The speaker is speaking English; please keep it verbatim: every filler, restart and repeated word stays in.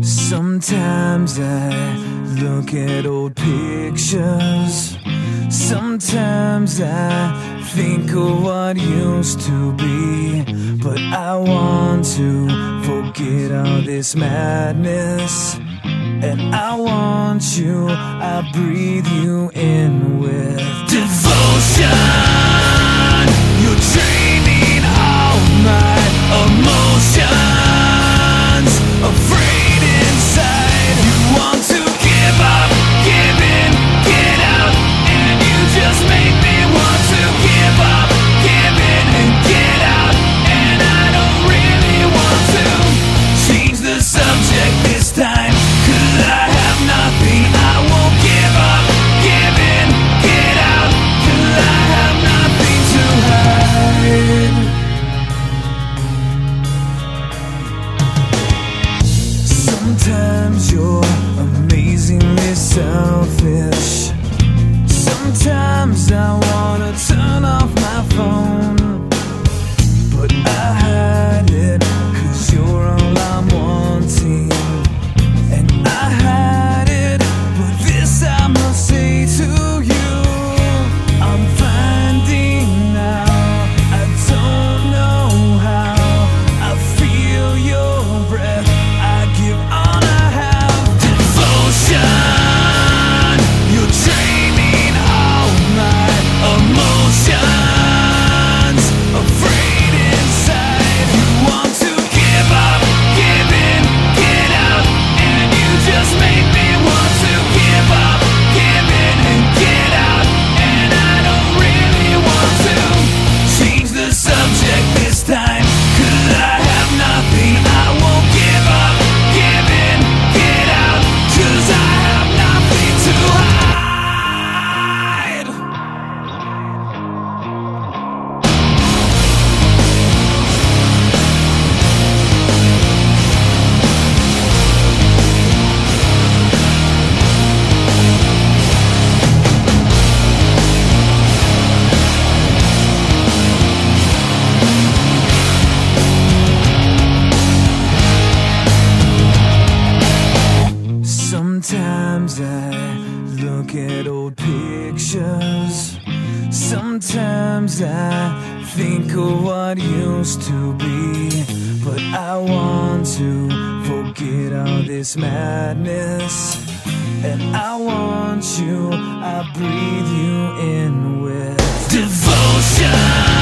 Sometimes I look at old pictures. Sometimes I think of what used to be. But I want to forget all this madness. And I want you, I breathe you in with devotion. You're draining all my emotions. Afraid inside, you want to give up, give in, get out. And you just make me want to give up, give in, and get out. And I don't really want to change the subject this time, 'cause I have nothing. I won't give up, give in, get out, 'cause I have nothing to hide. Sometimes you're amazingly selfish. Sometimes I wanna turn off my phone, but I hide it, 'cause you're all I'm wanting. And I hide it, but this I must say to you. I'm finding out, I don't know how. I feel your breath, I give all I have. Devotion, you're draining all my emotions. Afraid inside, you want to give up, give in, get out. And you just make me want to give up, give in, and get out. And I don't really want to change the subject this time, 'cause I have nothing. I won't give up, give in, get out, 'cause I have nothing to hide. Sometimes I look at old pictures. Sometimes I think of what used to be. But I want to forget all this madness. And I want you, I breathe you in with devotion.